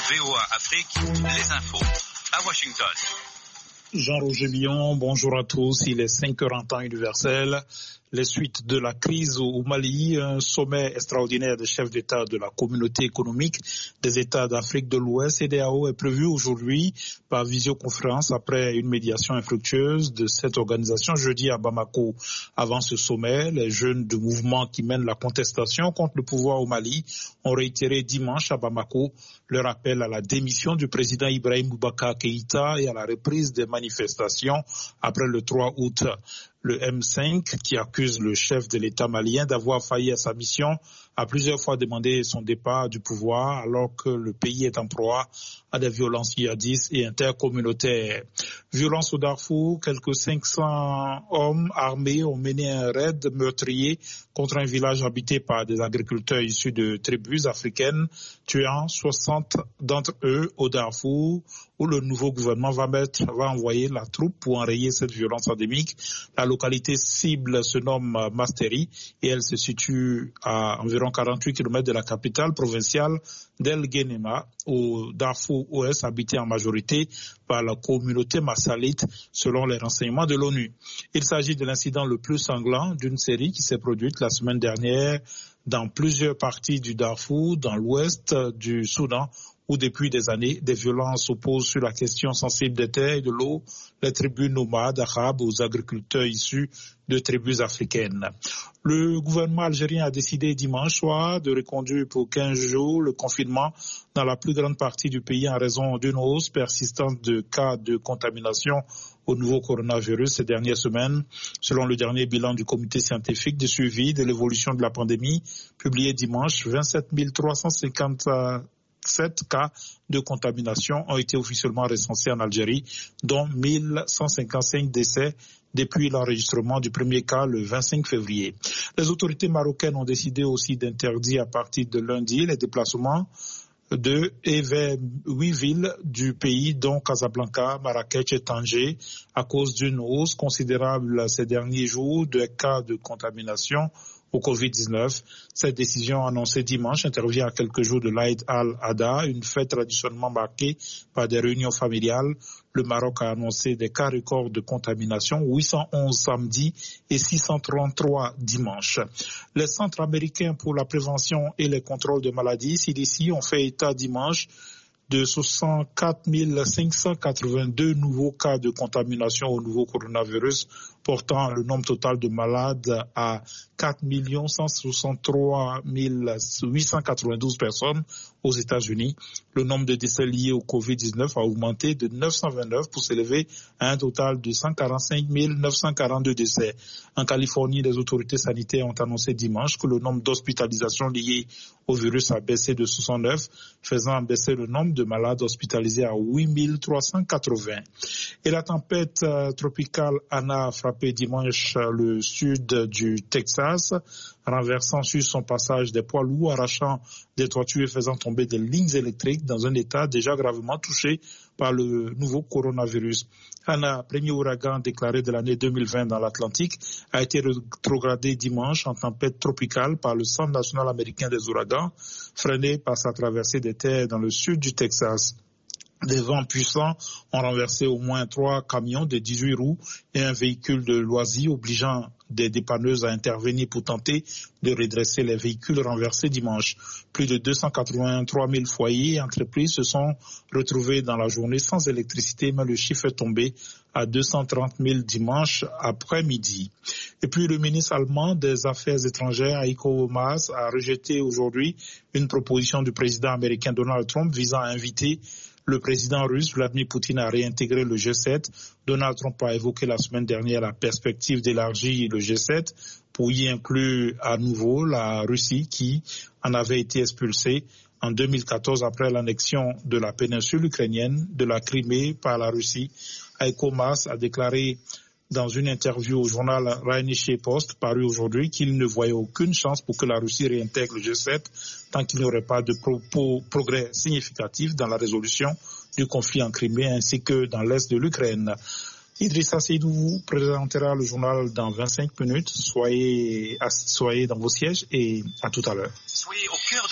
VOA Afrique, les infos à Washington. Jean-Roger Billon, bonjour à tous. Il est 5h en temps universel. Les suites de la crise au Mali, un sommet extraordinaire des chefs d'État de la communauté économique des États d'Afrique de l'Ouest, CEDEAO, est prévu aujourd'hui par visioconférence après une médiation infructueuse de cette organisation jeudi à Bamako. Avant ce sommet, les jeunes du mouvement qui mènent la contestation contre le pouvoir au Mali ont réitéré dimanche à Bamako leur appel à la démission du président Ibrahim Boubacar Keïta et à la reprise des manifestations après le 3 août. Le M5, qui accuse le chef de l'État malien d'avoir failli à sa mission, a plusieurs fois demandé son départ du pouvoir alors que le pays est en proie à des violences djihadistes et intercommunautaires. Violence au Darfour, quelques 500 hommes armés ont mené un raid meurtrier contre un village habité par des agriculteurs issus de tribus africaines, tuant 60 d'entre eux au Darfour, où le nouveau gouvernement va envoyer la troupe pour enrayer cette violence endémique. La localité cible se nomme Masteri et elle se situe à environ 48 km de la capitale provinciale d'El Guenema, au Darfour Ouest, habité en majorité par la communauté massalite, selon les renseignements de l'ONU. Il s'agit de l'incident le plus sanglant d'une série qui s'est produite la semaine dernière dans plusieurs parties du Darfour, dans l'ouest du Soudan, où depuis des années, des violences s'opposent sur la question sensible des terres et de l'eau, les tribus nomades arabes aux agriculteurs issus de tribus africaines. Le gouvernement algérien a décidé dimanche soir de reconduire pour 15 jours le confinement dans la plus grande partie du pays en raison d'une hausse persistante de cas de contamination au nouveau coronavirus ces dernières semaines. Selon le dernier bilan du comité scientifique de suivi de l'évolution de la pandémie, publié dimanche, 27 357 cas de contamination ont été officiellement recensés en Algérie, dont 1155 décès depuis l'enregistrement du premier cas le 25 février. Les autorités marocaines ont décidé aussi d'interdire à partir de lundi les déplacements de et vers 8 villes du pays, dont Casablanca, Marrakech et Tanger, à cause d'une hausse considérable ces derniers jours de cas de contamination au Covid-19. Cette décision annoncée dimanche intervient à quelques jours de l'Aïd al-Adha, une fête traditionnellement marquée par des réunions familiales. Le Maroc a annoncé des cas records de contamination, 811 samedi et 633 dimanche. Les centres américains pour la prévention et les contrôles de maladies, CDC, ont fait état dimanche de 64 582 nouveaux cas de contamination au nouveau coronavirus, portant le nombre total de malades à 4 163 892 personnes aux États-Unis. Le nombre de décès liés au Covid-19 a augmenté de 929 pour s'élever à un total de 145 942 décès. En Californie, les autorités sanitaires ont annoncé dimanche que le nombre d'hospitalisations liées au virus a baissé de 69, faisant baisser le nombre de malades hospitalisés à 8 380. Et la tempête tropicale Anna a frappé dimanche le sud du Texas, renversant sur son passage des poids lourds, arrachant des toitures et faisant tomber des lignes électriques dans un état déjà gravement touché par le nouveau coronavirus. Anna, premier ouragan déclaré de l'année 2020 dans l'Atlantique, a été rétrogradé dimanche en tempête tropicale par le Centre national américain des ouragans, freiné par sa traversée des terres dans le sud du Texas. Des vents puissants ont renversé au moins 3 camions de 18 roues et un véhicule de loisirs, obligeant des dépanneuses à intervenir pour tenter de redresser les véhicules renversés dimanche. Plus de 283 000 foyers et entreprises se sont retrouvés dans la journée sans électricité, mais le chiffre est tombé à 230 000 dimanche après-midi. Et puis le ministre allemand des Affaires étrangères, Heiko Maas, a rejeté aujourd'hui une proposition du président américain Donald Trump visant à inviter le président russe Vladimir Poutine a réintégré le G7. Donald Trump a évoqué la semaine dernière la perspective d'élargir le G7 pour y inclure à nouveau la Russie qui en avait été expulsée en 2014 après l'annexion de la péninsule ukrainienne de la Crimée par la Russie. Heiko Maas a déclaré dans une interview au journal Rheinische Post paru aujourd'hui qu'il ne voyait aucune chance pour que la Russie réintègre le G7 tant qu'il n'y aurait pas de progrès significatif dans la résolution du conflit en Crimée ainsi que dans l'est de l'Ukraine. Idrissa Seydou vous présentera le journal dans 25 minutes. Soyez dans vos sièges et à tout à l'heure. Soyez au cœur